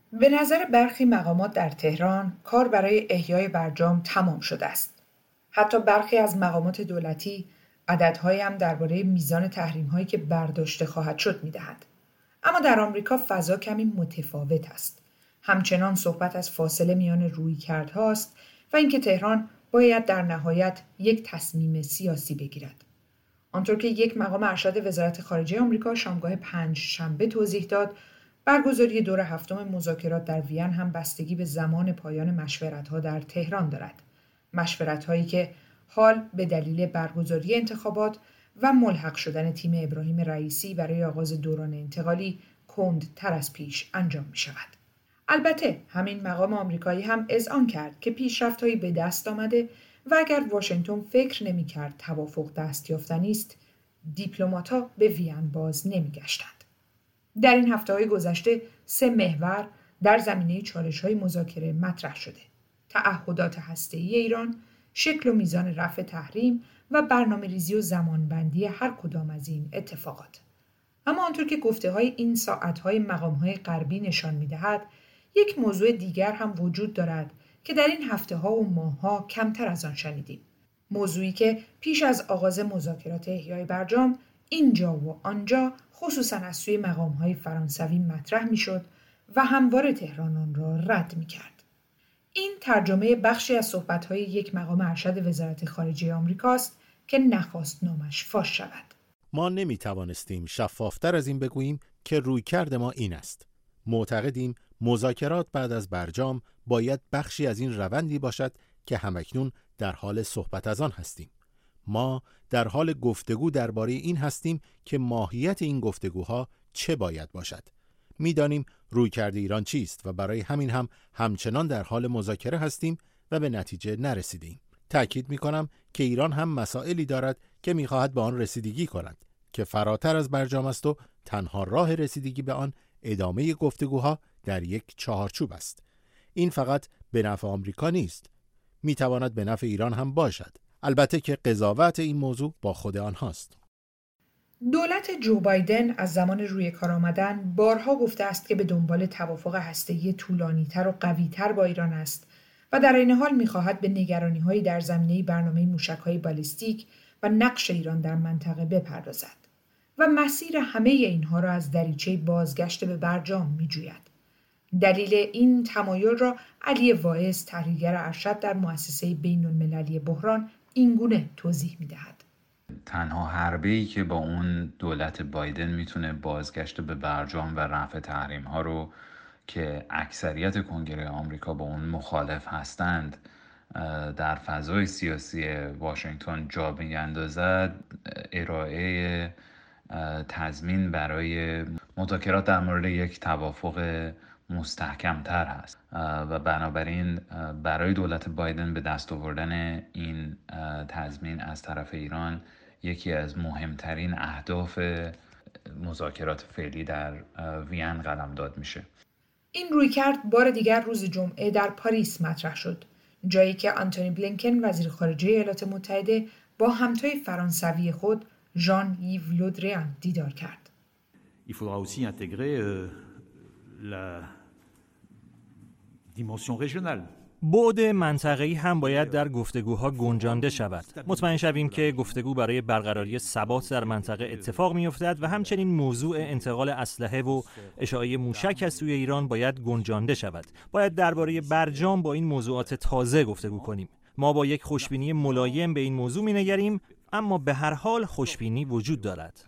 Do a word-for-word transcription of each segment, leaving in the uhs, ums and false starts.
به نظر برخی مقامات در تهران کار برای احیای برجام تمام شده است. حتی برخی از مقامات دولتی عددهایی هم درباره میزان تحریم‌هایی که برداشته خواهد شد می‌دهند. اما در آمریکا فضا کمی متفاوت است. همچنان صحبت از فاصله میان رویکردهاست و اینکه تهران باید در نهایت یک تصمیم سیاسی بگیرد. آنطور که یک مقام ارشد وزارت خارجه آمریکا شامگاه پنج شنبه توضیح داد، برگزاری دور هفتم مذاکرات در وین هم بستگی به زمان پایان مشورت‌ها در تهران دارد. مشورت‌هایی که حال به دلیل برگزاری انتخابات و ملحق شدن تیم ابراهیم رئیسی برای آغاز دوران انتقالی کندتر از پیش انجام می‌شود. البته همین مقام آمریکایی هم اذعان کرد که پیشرفت‌هایی به دست آمده و اگر واشنگتن فکر نمی‌کرد توافق دست یافتنی است، دیپلمات‌ها به وین باز نمی‌گشتند. در این هفته‌های گذشته سه محور در زمینه چالش‌های مذاکره مطرح شده: تعهدات هسته‌ای ایران، شکل و میزان رفع تحریم و برنامه‌ریزی و زمانبندی هر کدام از این اتفاقات. اما آنطور که گفته‌های این ساعت‌های مقام‌های غربی نشان می‌دهد، یک موضوع دیگر هم وجود دارد که در این هفته‌ها و ماه‌ها کمتر از آن شنیدیم. موضوعی که پیش از آغاز مذاکرات احیای برجام اینجا و آنجا خصوصاً از سوی مقام‌های فرانسوی مطرح می‌شد و همواره تهران آن را رد می‌کرد. این ترجمه بخشی از صحبت‌های یک مقام ارشد وزارت خارجه آمریکاست که نخواست نامش فاش شود. ما نمی‌توانستیم شفافتر از این بگوییم که رویکرد ما این است. معتقدیم مذاکرات بعد از برجام باید بخشی از این روندی باشد که همکنون در حال صحبت از آن هستیم. ما در حال گفتگو درباره این هستیم که ماهیت این گفتگوها چه باید باشد. می‌دانیم رویکرد ایران چیست و برای همین هم همچنان در حال مذاکره هستیم و به نتیجه نرسیدیم. تأکید می‌کنم که ایران هم مسائلی دارد که می‌خواهد به آن رسیدگی کند که فراتر از برجام است و تنها راه رسیدگی به آن ادامه گفتگوها در یک چهارچوب است. این فقط به نفع آمریکا نیست، می‌تواند به نفع ایران هم باشد. البته که قضاوت این موضوع با خود آنهاست. دولت جو بایدن از زمان روی کار آمدن بارها گفته است که به دنبال توافق هسته‌ای طولانی‌تر و قوی‌تر با ایران است و در این حال می‌خواهد به نگرانی‌هایی در زمینه برنامه موشک‌های بالستیک و نقش ایران در منطقه بپردازد و مسیر همه اینها را از دریچه بازگشت به برجام می‌جوید. دلیل این تمایل را علی واعظ، تحلیلگر ارشد در مؤسسه بین‌المللی بحران، اینگونه توضیح می‌دهد. تنها حربه‌ای که با اون دولت بایدن میتونه بازگشت به برجام و رفع تحریم ها رو که اکثریت کنگره آمریکا با اون مخالف هستند در فضای سیاسی واشنگتن جا بیندازد، ارائه تضمین برای مذاکرات در مورد یک توافق مستحکم‌تر هست و بنابراین برای دولت بایدن به دست آوردن این تضمین از طرف ایران یکی از مهمترین اهداف مذاکرات فعلی در وین قلمداد میشه. این رویکرد بار دیگر روز جمعه در پاریس مطرح شد، جایی که آنتونی بلینکن وزیر خارجه ایالات متحده با همتای فرانسوی خود ژان یو لودریان دیدار کرد. Il faudra aussi intégrer euh, la dimension régionale. بعد منطقه‌ای هم باید در گفتگوها گنجانده شود. مطمئن شویم که گفتگو برای برقراری ثبات در منطقه اتفاق می‌افتد و همچنین موضوع انتقال اسلحه و اشاعه موشک از سوی ایران باید گنجانده شود. باید درباره برجام با این موضوعات تازه گفتگو کنیم. ما با یک خوشبینی ملایم به این موضوع می‌نگریم، اما به هر حال خوشبینی وجود دارد.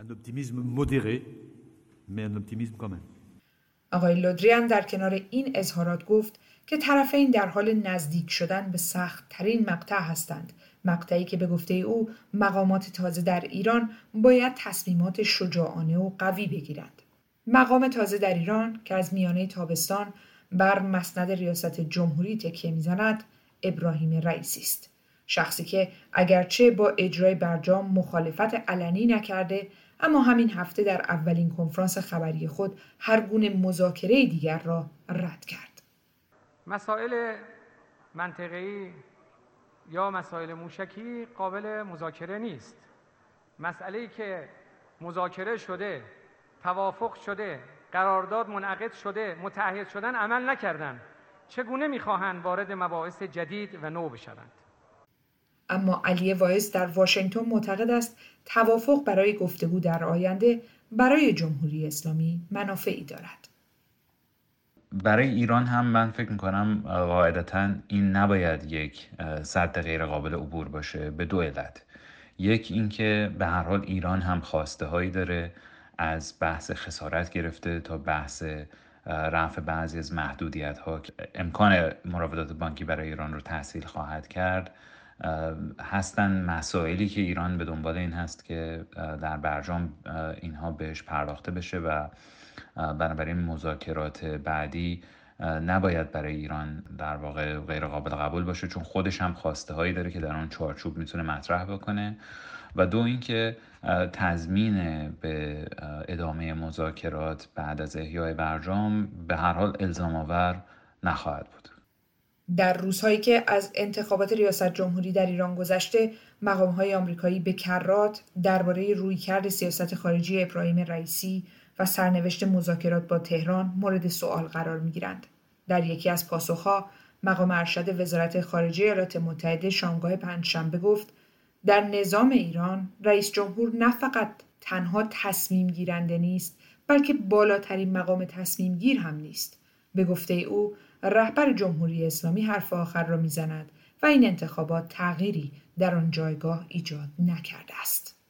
آقای لودریان در کنار این اظهارات گفت که طرفین در حال نزدیک شدن به سخت‌ترین مقطع هستند، مقطعی که به گفته او مقامات تازه در ایران باید تصمیمات شجاعانه و قوی بگیرند. مقام تازه در ایران که از میانه تابستان بر مسند ریاست جمهوری تکیه می‌زند، ابراهیم رئیسی است. شخصی که اگرچه با اجرای برجام مخالفت علنی نکرده، اما همین هفته در اولین کنفرانس خبری خود هر گونه مذاکره دیگر را رد کرد. مسائل منطقه‌ای یا مسائل موشکی قابل مذاکره نیست. مسئله‌ای که مذاکره شده، توافق شده قرارداد منعقد شده متعهد شدن عمل نکردند، چگونه می‌خواهند وارد مباحث جدید و نو بشوند؟ اما علی واعظ در واشنگتن معتقد است توافق برای گفتگو در آینده برای جمهوری اسلامی منافعی دارد. برای ایران هم من فکر میکنم قاعدتاً این نباید یک سد غیر قابل عبور باشه به دو علت. یک اینکه به هر حال ایران هم خواسته هایی داره، از بحث خسارت گرفته تا بحث رفع بعضی از محدودیت ها که امکان مراودات بانکی برای ایران رو تسهیل خواهد کرد هستن. مسائلی که ایران به دنبال این هست که در برجام اینها بهش پرداخته بشه و بنابراین مذاکرات بعدی نباید برای ایران در واقع غیر قابل قبول باشه، چون خودش هم خواسته هایی داره که در اون چارچوب میتونه مطرح بکنه. و دو اینکه تضمین به ادامه مذاکرات بعد از احیای برجام به هر حال الزام آور نخواهد بود. در روزهایی که از انتخابات ریاست جمهوری در ایران گذشته، مقام‌های آمریکایی به کرات درباره رویکرد سیاست خارجی ابراهیم رئیسی و سرنوشت مذاکرات با تهران مورد سؤال قرار می‌گیرند. در یکی از پاسخها، مقام ارشد وزارت خارجه ایالات متحده شامگاه پنجشنبه گفت در نظام ایران رئیس جمهور نه فقط تنها تصمیم گیرنده نیست، بلکه بالاترین مقام تصمیم گیر هم نیست. به گفته او، رهبر جمهوری اسلامی حرف آخر را میزند و این انتخابات تغییری در آن جایگاه ایجاد نکرده است.